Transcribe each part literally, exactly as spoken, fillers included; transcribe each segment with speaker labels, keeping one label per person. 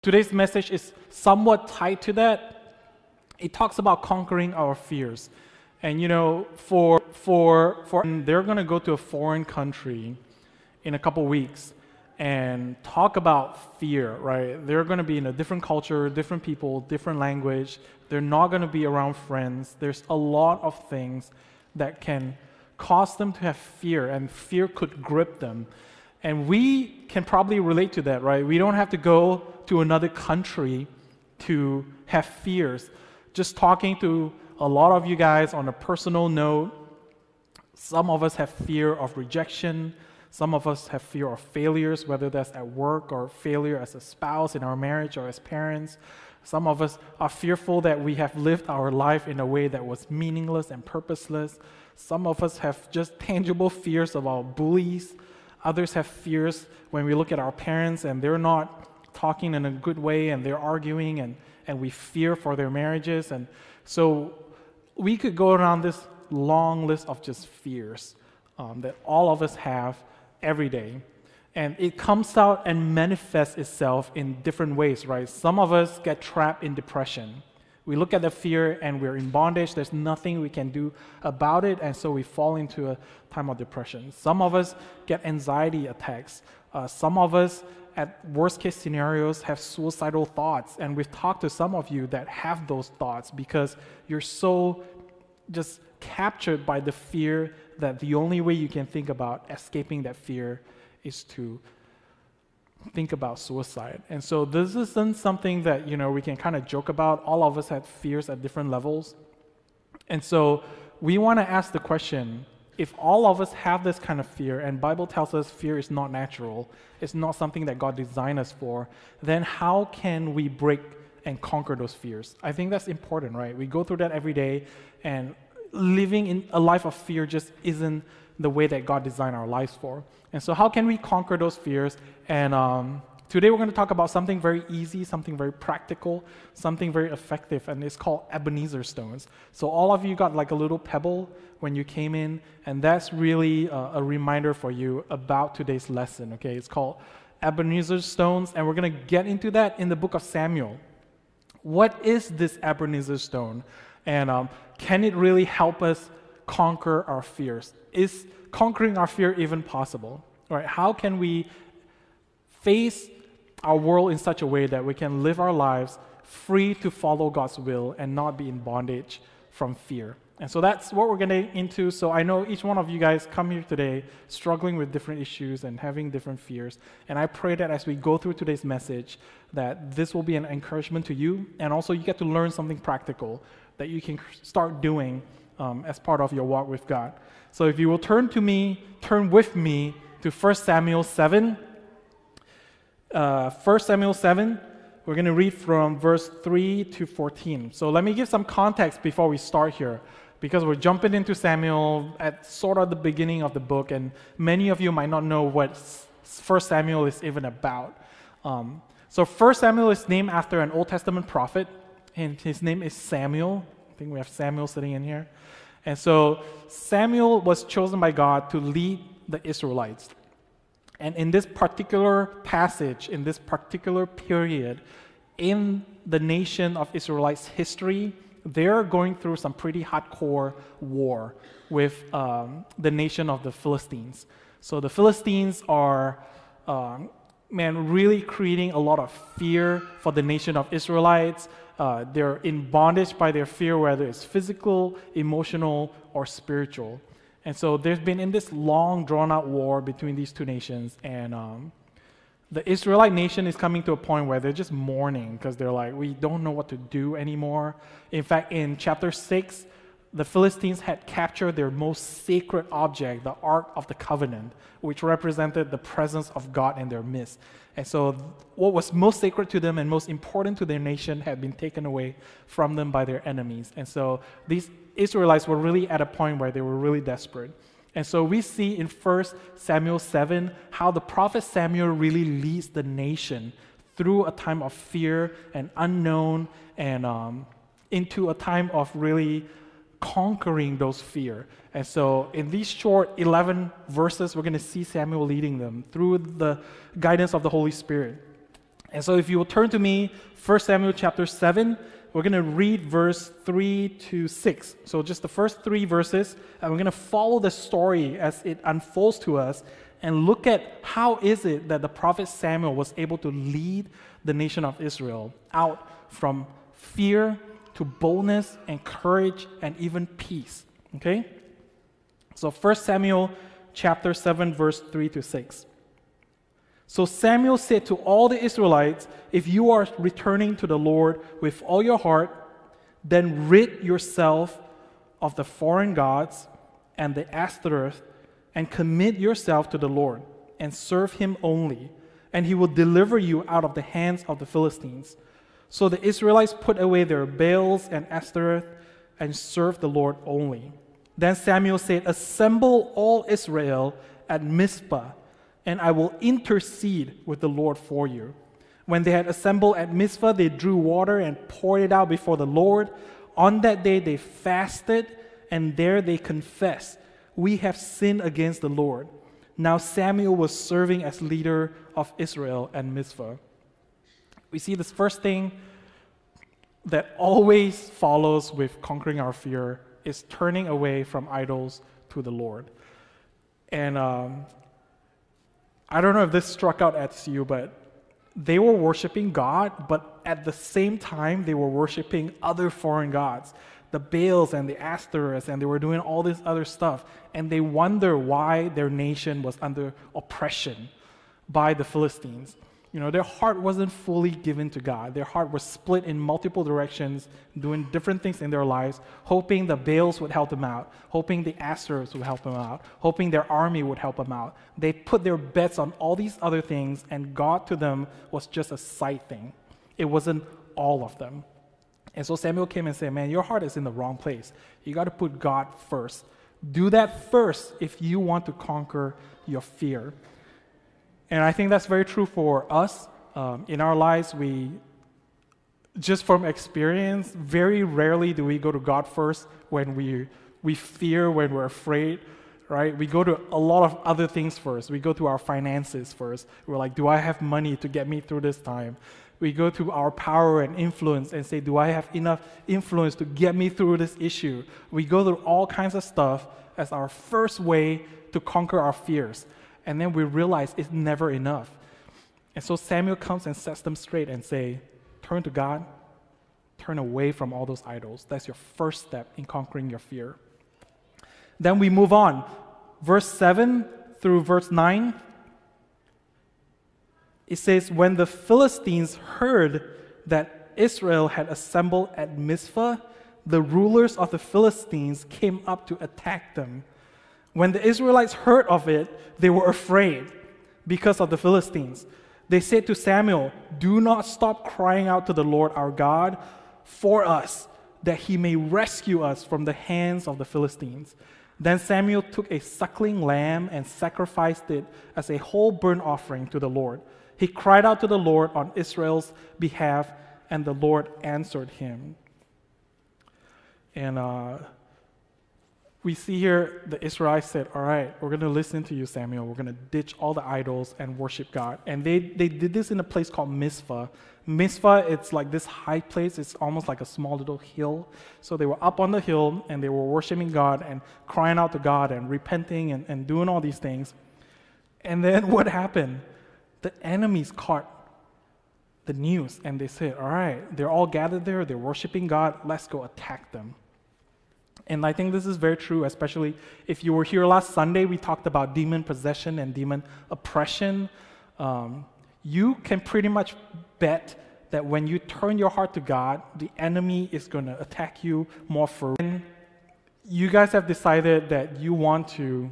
Speaker 1: Today's message is somewhat tied to that. It talks about conquering our fears. And you know, for for for they're going to go to a foreign country in a couple weeks and talk about fear, right? They're going to be in a different culture, different people, different language. They're not going to be around friends. There's a lot of things that can cause them to have fear, and fear could grip them. And we can probably relate to that, right? We don't have to go to another country to have fears. Just talking to a lot of you guys on a personal note, some of us have fear of rejection. Some of us have fear of failures, whether that's at work or failure as a spouse in our marriage or as parents. Some of us are fearful that we have lived our life in a way that was meaningless and purposeless. Some of us have just tangible fears about bullies. Others have fears when we look at our parents and they're not talking in a good way and they're arguing, and, and we fear for their marriages. And so we could go around this long list of just fears um, that all of us have every day. And it comes out and manifests itself in different ways, right? Some of us get trapped in depression. We look at the fear and we're in bondage. There's nothing we can do about it, and so we fall into a time of depression. Some of us get anxiety attacks. Uh, some of us, at worst case scenarios, have suicidal thoughts. And we've talked to some of you that have those thoughts because you're so just captured by the fear that the only way you can think about escaping that fear is to think about suicide. And so this isn't something that, you know, we can kind of joke about. All of us have fears at different levels. And so we want to ask the question, if all of us have this kind of fear, and Bible tells us fear is not natural, it's not something that God designed us for, then how can we break and conquer those fears? I think that's important, right? We go through that every day, and living in a life of fear just isn't the way that God designed our lives for. And so how can we conquer those fears? And um, today we're going to talk about something very easy, something very practical, something very effective, and it's called Ebenezer stones. So all of you got like a little pebble when you came in, and that's really a, a reminder for you about today's lesson, okay? It's called Ebenezer stones, and we're going to get into that in the book of Samuel. What is this Ebenezer stone? And um, can it really help us conquer our fears? Is conquering our fear even possible? All right, how can we face our world in such a way that we can live our lives free to follow God's will and not be in bondage from fear? And so that's what we're getting into. So I know each one of you guys come here today struggling with different issues and having different fears. And I pray that as we go through today's message, that this will be an encouragement to you, and also you get to learn something practical that you can start doing um, as part of your walk with God. So if you will turn to me, turn with me to First Samuel seven. Uh, First Samuel seven, we're going to read from verse three to fourteen. So let me give some context before we start here, because we're jumping into Samuel at sort of the beginning of the book, and many of you might not know what First Samuel is even about. Um, so First Samuel is named after an Old Testament prophet, and his name is Samuel. I think we have Samuel sitting in here. And so Samuel was chosen by God to lead the Israelites. And in this particular passage, in this particular period, in the nation of Israelites' history, they're going through some pretty hardcore war with um, the nation of the Philistines. So the Philistines are, um, man, really creating a lot of fear for the nation of Israelites. Uh, they're in bondage by their fear, whether it's physical, emotional, or spiritual. And so there's been in this long, drawn-out war between these two nations, and um, the Israelite nation is coming to a point where they're just mourning because they're like, we don't know what to do anymore. In fact, in chapter six, the Philistines had captured their most sacred object, the Ark of the Covenant, which represented the presence of God in their midst. And so what was most sacred to them and most important to their nation had been taken away from them by their enemies. And so these Israelites were really at a point where they were really desperate. And so we see in First Samuel seven how the prophet Samuel really leads the nation through a time of fear and unknown, and um, into a time of really conquering those fear. And so in these short eleven verses, we're going to see Samuel leading them through the guidance of the Holy Spirit. And so if you will turn to me, First Samuel chapter seven, we're going to read verse three to six. So just the first three verses, and we're going to follow the story as it unfolds to us and look at how is it that the prophet Samuel was able to lead the nation of Israel out from fear to boldness and courage and even peace. Okay? So First Samuel chapter seven, verse three to six. So Samuel said to all the Israelites, if you are returning to the Lord with all your heart, then rid yourself of the foreign gods and the Ashtoreth, and commit yourself to the Lord, and serve him only, and he will deliver you out of the hands of the Philistines. So the Israelites put away their Baals and Ashtoreth, and served the Lord only. Then Samuel said, assemble all Israel at Mizpah, and I will intercede with the Lord for you. When they had assembled at Mizpah, they drew water and poured it out before the Lord. On that day they fasted, and there they confessed, we have sinned against the Lord. Now Samuel was serving as leader of Israel at Mizpah. We see this first thing that always follows with conquering our fear is turning away from idols to the Lord. And um, I don't know if this struck out at you, but they were worshiping God, but at the same time, they were worshiping other foreign gods, the Baals and the Ashtoreths, and they were doing all this other stuff. And they wonder why their nation was under oppression by the Philistines. You know, their heart wasn't fully given to God. Their heart was split in multiple directions, doing different things in their lives, hoping the Baals would help them out, hoping the Ashtoreths would help them out, hoping their army would help them out. They put their bets on all these other things, and God to them was just a side thing. It wasn't all of them. And so Samuel came and said, man, your heart is in the wrong place. You got to put God first. Do that first if you want to conquer your fear. And I think that's very true for us. Um, in our lives, we, just from experience, very rarely do we go to God first when we we fear, when we're afraid, right? We go to a lot of other things first. We go to our finances first. We're like, do I have money to get me through this time? We go to our power and influence and say, do I have enough influence to get me through this issue? We go through all kinds of stuff as our first way to conquer our fears. And then we realize it's never enough. And so Samuel comes and sets them straight and say, turn to God, turn away from all those idols. That's your first step in conquering your fear. Then we move on. Verse seven through verse nine. It says, when the Philistines heard that Israel had assembled at Mizpah, the rulers of the Philistines came up to attack them. When the Israelites heard of it, they were afraid because of the Philistines. They said to Samuel, do not stop crying out to the Lord our God for us, that he may rescue us from the hands of the Philistines. Then Samuel took a suckling lamb and sacrificed it as a whole burnt offering to the Lord. He cried out to the Lord on Israel's behalf, and the Lord answered him. And uh, we see here the Israelites said, all right, we're going to listen to you, Samuel. We're going to ditch all the idols and worship God. And they, they did this in a place called Mizpah. Mizpah, it's like this high place. It's almost like a small little hill. So they were up on the hill, and they were worshiping God and crying out to God and repenting and, and doing all these things. And then what happened? The enemies caught the news, and they said, all right, they're all gathered there. They're worshiping God. Let's go attack them. And I think this is very true, especially if you were here last Sunday, we talked about demon possession and demon oppression. Um, you can pretty much bet that when you turn your heart to God, the enemy is going to attack you more for real. You guys have decided that you want to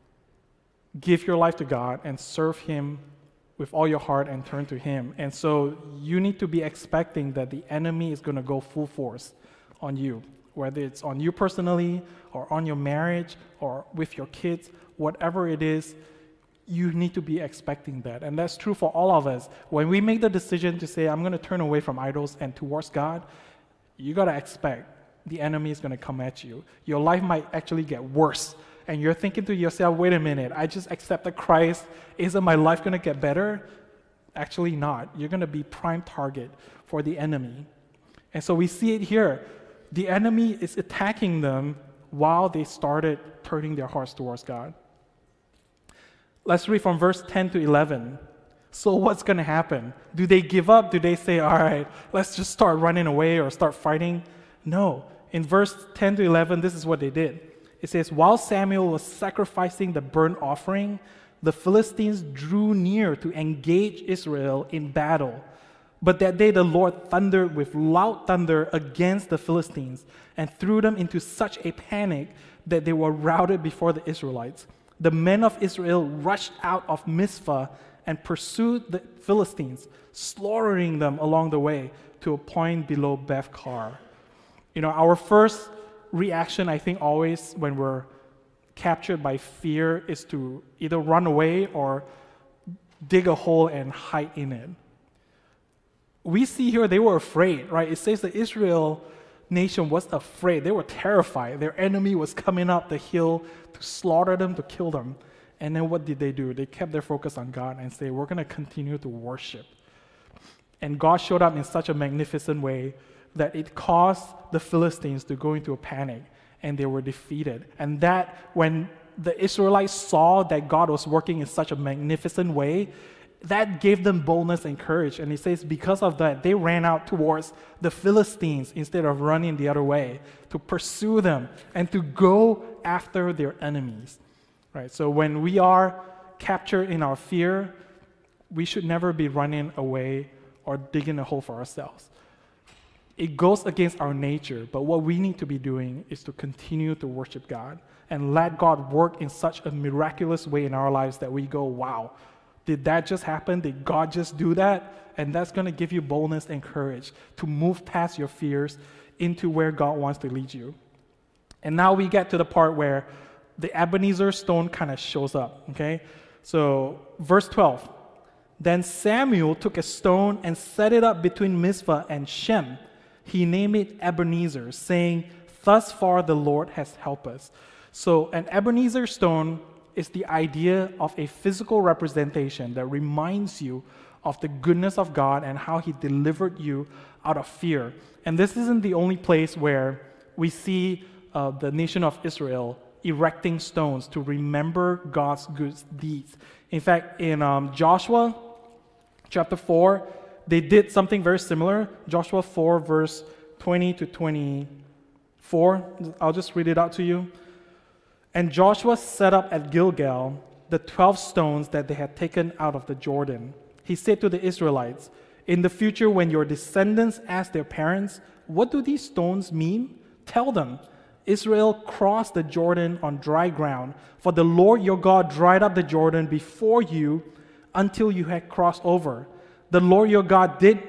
Speaker 1: give your life to God and serve Him with all your heart and turn to Him. And so you need to be expecting that the enemy is going to go full force on you. Whether it's on you personally or on your marriage or with your kids, whatever it is, you need to be expecting that. And that's true for all of us. When we make the decision to say, I'm going to turn away from idols and towards God, you got to expect the enemy is going to come at you. Your life might actually get worse. And you're thinking to yourself, wait a minute, I just accepted Christ. Isn't my life going to get better? Actually not. You're going to be prime target for the enemy. And so we see it here. The enemy is attacking them while they started turning their hearts towards God. Let's read from verse ten to eleven. So what's going to happen? Do they give up? Do they say, all right, let's just start running away or start fighting? No. In verse ten to eleven, this is what they did. It says, while Samuel was sacrificing the burnt offering, the Philistines drew near to engage Israel in battle. But that day the Lord thundered with loud thunder against the Philistines and threw them into such a panic that they were routed before the Israelites. The men of Israel rushed out of Mizpah and pursued the Philistines, slaughtering them along the way to a point below Beth-kar. You know, our first reaction, I think, always when we're captured by fear is to either run away or dig a hole and hide in it. We see here they were afraid, right? It says the Israel nation was afraid. They were terrified. Their enemy was coming up the hill to slaughter them, to kill them. And then what did they do? They kept their focus on God and say, we're going to continue to worship. And God showed up in such a magnificent way that it caused the Philistines to go into a panic, and they were defeated. And that, when the Israelites saw that God was working in such a magnificent way, that gave them boldness and courage. And it says because of that, they ran out towards the Philistines instead of running the other way, to pursue them and to go after their enemies. Right? So when we are captured in our fear, we should never be running away or digging a hole for ourselves. It goes against our nature, but what we need to be doing is to continue to worship God and let God work in such a miraculous way in our lives that we go, wow, did that just happen? Did God just do that? And that's going to give you boldness and courage to move past your fears into where God wants to lead you. And now we get to the part where the Ebenezer stone kind of shows up, okay? So, verse twelve. Then Samuel took a stone and set it up between Mizpah and Shem. He named it Ebenezer, saying, thus far the Lord has helped us. So an Ebenezer stone is the idea of a physical representation that reminds you of the goodness of God and how He delivered you out of fear. And this isn't the only place where we see uh, the nation of Israel erecting stones to remember God's good deeds. In fact, in um, Joshua chapter four, they did something very similar. Joshua four, verse twenty to twenty-four. I'll just read it out to you. And Joshua set up at Gilgal the twelve stones that they had taken out of the Jordan. He said to the Israelites, in the future when your descendants ask their parents, what do these stones mean? Tell them, Israel crossed the Jordan on dry ground, for the Lord your God dried up the Jordan before you until you had crossed over. The Lord your God did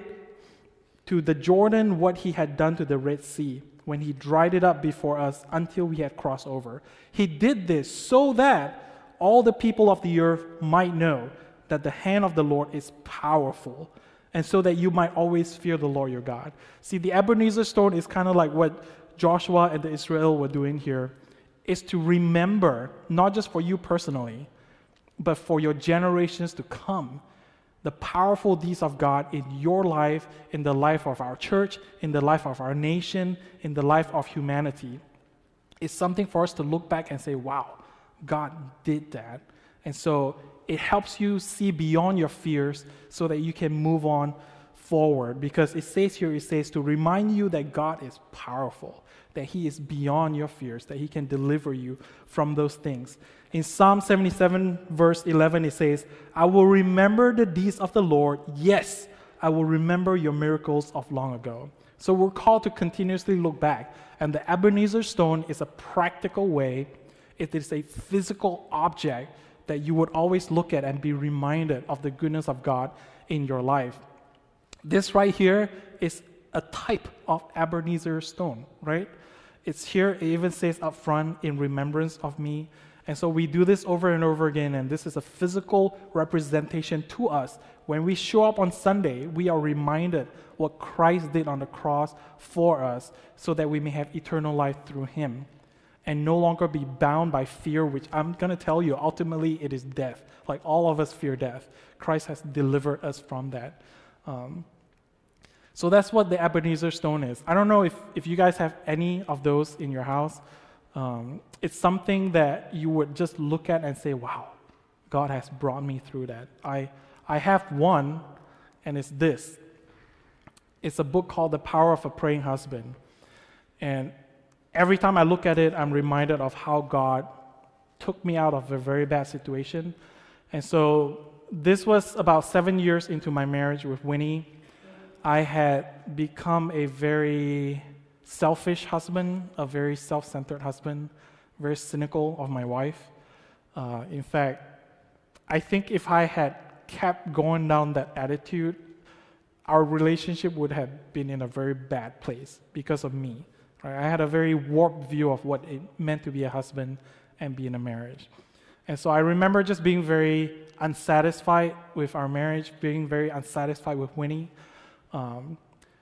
Speaker 1: to the Jordan what He had done to the Red Sea, when He dried it up before us until we had crossed over. He did this so that all the people of the earth might know that the hand of the Lord is powerful, and so that you might always fear the Lord your God. See, the Ebenezer stone is kind of like what Joshua and the Israel were doing here, is to remember, not just for you personally, but for your generations to come, the powerful deeds of God in your life, in the life of our church, in the life of our nation, in the life of humanity. It's something for us to look back and say, wow, God did that. And so it helps you see beyond your fears so that you can move on forward. Because it says here, it says to remind you that God is powerful, that He is beyond your fears, that He can deliver you from those things. In Psalm seventy-seven, verse eleven, it says, I will remember the deeds of the Lord. Yes, I will remember your miracles of long ago. So we're called to continuously look back. And the Ebenezer stone is a practical way. It is a physical object that you would always look at and be reminded of the goodness of God in your life. This right here is a type of Ebenezer stone, right? It's here, it even says up front, in remembrance of me. And so we do this over and over again, and this is a physical representation to us. When we show up on Sunday, we are reminded what Christ did on the cross for us so that we may have eternal life through Him. and no longer be bound by fear, which I'm going to tell you, ultimately it is death. Like all of us fear death. Christ has delivered us from that. Um, so that's what the Ebenezer stone is. I don't know if, if you guys have any of those in your house. Um, it's something that you would just look at and say, wow, God has brought me through that. I, I have one, and it's this. It's a book called The Power of a Praying Husband. And every time I look at it, I'm reminded of how God took me out of a very bad situation. And so this was about seven years into my marriage with Winnie. I had become a very selfish husband, a very self-centered husband, very cynical of my wife. Uh, in fact, I think if I had kept going down that attitude, our relationship would have been in a very bad place because of me. Right? I had a very warped view of what it meant to be a husband and be in a marriage. And so I remember just being very unsatisfied with our marriage, being very unsatisfied with Winnie. Um,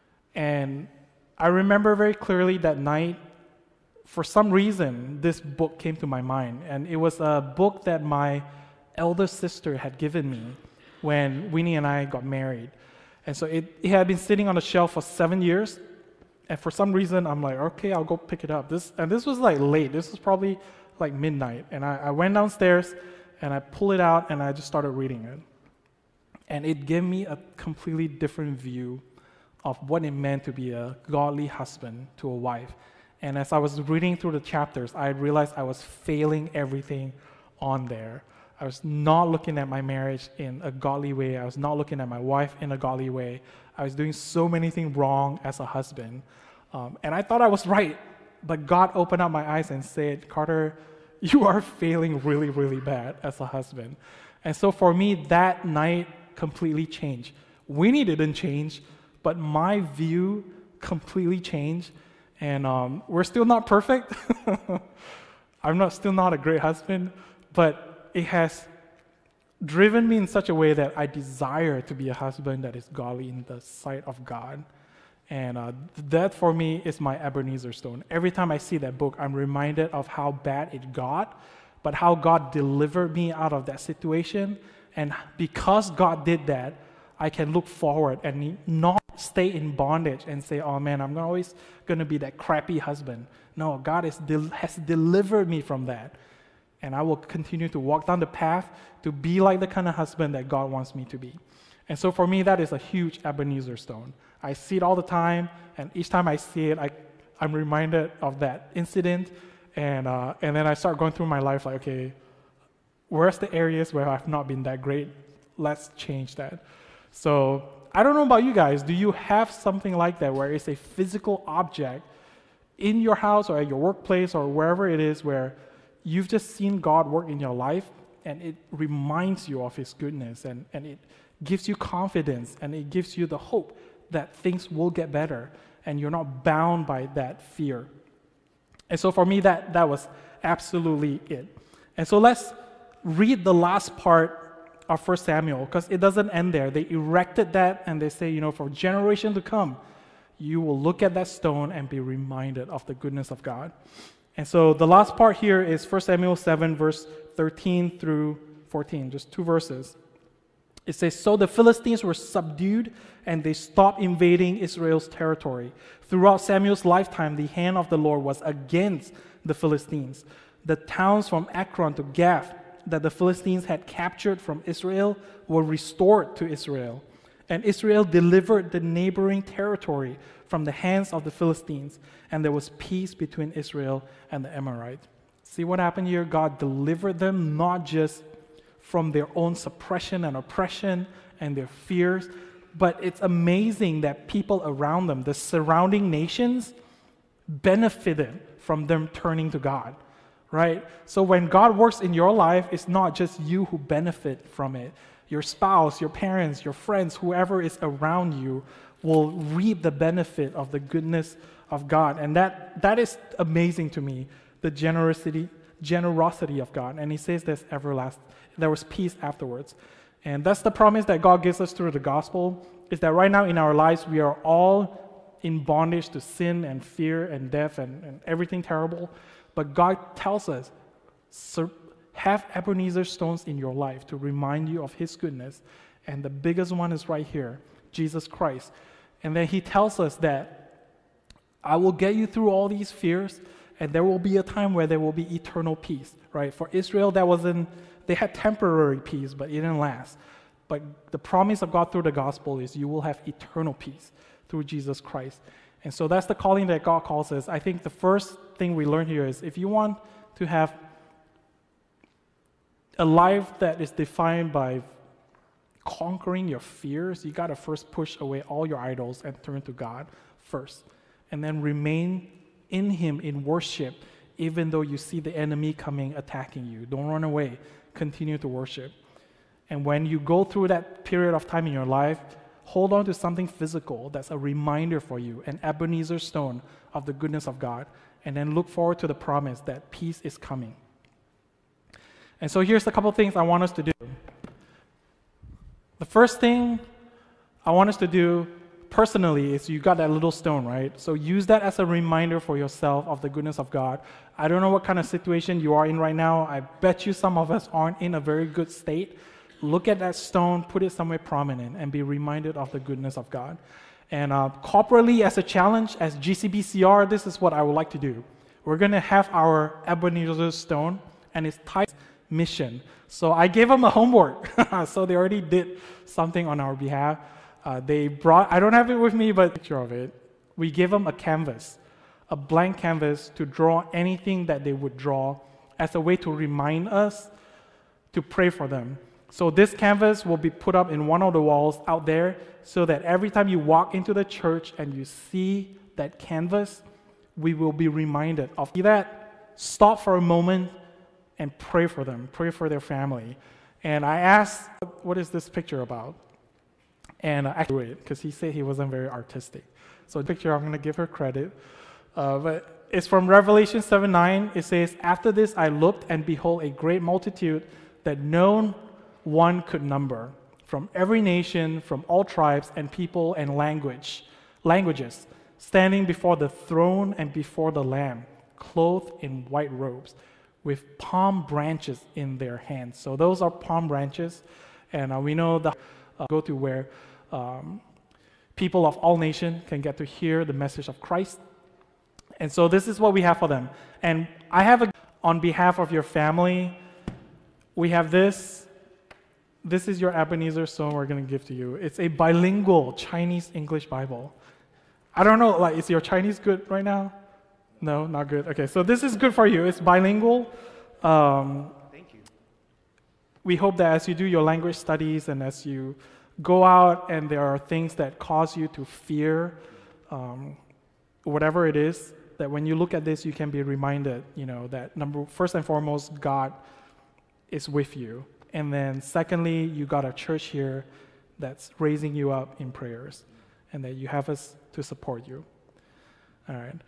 Speaker 1: and I remember very clearly that night, for some reason, this book came to my mind. And it was a book that my elder sister had given me when Winnie and I got married. And so it, it had been sitting on the shelf for seven years. And for some reason, I'm like, okay, I'll go pick it up. This And this was like late. This was probably like midnight. And I, I went downstairs and I pulled it out and I just started reading it. And it gave me a completely different view of what it meant to be a godly husband to a wife. And as I was reading through the chapters, I realized I was failing everything on there. I was not looking at my marriage in a godly way. I was not looking at my wife in a godly way. I was doing so many things wrong as a husband. Um, and I thought I was right. But God opened up my eyes and said, Carter, you are failing really, really bad as a husband. And so for me, that night completely changed. Winnie didn't change, but my view completely changed. And um, we're still not perfect. I'm not still not a great husband, but it has driven me in such a way that I desire to be a husband that is godly in the sight of God. And uh, that for me is my Ebenezer stone. Every time I see that book, I'm reminded of how bad it got, but how God delivered me out of that situation. And because God did that, I can look forward and not stay in bondage and say, oh man, I'm always going to be that crappy husband. No, God is del- has delivered me from that. And I will continue to walk down the path to be like the kind of husband that God wants me to be. And so for me, that is a huge Ebenezer stone. I see it all the time, and each time I see it, I, I'm reminded of that incident, and uh, and then I start going through my life like, okay, where's the areas where I've not been that great? Let's change that. So I don't know about you guys. Do you have something like that where it's a physical object in your house or at your workplace or wherever it is where you've just seen God work in your life and it reminds you of His goodness and, and it gives you confidence and it gives you the hope that things will get better and you're not bound by that fear. And so for me, that, that was absolutely it. And so let's read the last part of First Samuel, because it doesn't end there. They erected that and they say, you know, for generations to come, you will look at that stone and be reminded of the goodness of God. And so the last part here is First Samuel seven, verse thirteen through fourteen, just two verses. It says, so the Philistines were subdued and they stopped invading Israel's territory. Throughout Samuel's lifetime, the hand of the Lord was against the Philistines. The towns from Ekron to Gath that the Philistines had captured from Israel were restored to Israel. And Israel delivered the neighboring territory from the hands of the Philistines, and there was peace between Israel and the Amorites. See what happened here? God delivered them not just from their own suppression and oppression and their fears, but it's amazing that people around them, the surrounding nations, benefited from them turning to God. Right? So when God works in your life, it's not just you who benefit from it. Your spouse, your parents, your friends, whoever is around you will reap the benefit of the goodness of God. And that that is amazing to me, the generosity generosity of God. And He says there's everlasting, there was peace afterwards. And that's the promise that God gives us through the gospel, is that right now in our lives we are all in bondage to sin and fear and death and, and everything terrible. But God tells us, have Ebenezer stones in your life to remind you of his goodness. And the biggest one is right here, Jesus Christ. And then he tells us that I will get you through all these fears, and there will be a time where there will be eternal peace, right? For Israel, that wasn't, they had temporary peace, but it didn't last. But the promise of God through the gospel is you will have eternal peace through Jesus Christ. And so that's the calling that God calls us. I think the first thing we learn here is if you want to have a life that is defined by conquering your fears, you got to first push away all your idols and turn to God first. And then remain in him in worship, even though you see the enemy coming attacking you. Don't run away. Continue to worship. And when you go through that period of time in your life, hold on to something physical that's a reminder for you, an Ebenezer stone of the goodness of God, and then look forward to the promise that peace is coming. And so here's a couple things I want us to do. The first thing I want us to do personally is you got that little stone, right? So use that as a reminder for yourself of the goodness of God. I don't know what kind of situation you are in right now. I bet you some of us aren't in a very good state. Look at that stone, put it somewhere prominent, and be reminded of the goodness of God. And uh, corporately, as a challenge, as G C B C R, this is what I would like to do. We're going to have our Ebenezer stone, and it's tied mission. So I gave them a homework. So they already did something on our behalf. Uh, they brought, I don't have it with me, but a picture of it. We gave them a canvas, a blank canvas to draw anything that they would draw as a way to remind us to pray for them. So this canvas will be put up in one of the walls out there so that every time you walk into the church and you see that canvas, we will be reminded of that. Stop for a moment and pray for them, pray for their family. And I asked, what is this picture about? And I actually, because he said he wasn't very artistic. So the picture, I'm going to give her credit. Uh, but it's from Revelation seven nine. It says, after this I looked, and behold, a great multitude that no one could number, from every nation, from all tribes and people and language, languages, standing before the throne and before the Lamb, clothed in white robes, with palm branches in their hands. So those are palm branches, and uh, we know that uh, go to where um, people of all nations can get to hear the message of Christ. And so this is what we have for them. And I have a, on behalf of your family, we have this. This is your Ebenezer stone we're going to give to you. It's a bilingual Chinese-English Bible. I don't know, like, is your Chinese good right now? No, not good. Okay, so this is good for you. It's bilingual. Um,
Speaker 2: Thank you.
Speaker 1: We hope that as you do your language studies and as you go out and there are things that cause you to fear, um, whatever it is, that when you look at this, you can be reminded, you know, that number first and foremost, God is with you. And then secondly, you got a church here that's raising you up in prayers and that you have us to support you. All right.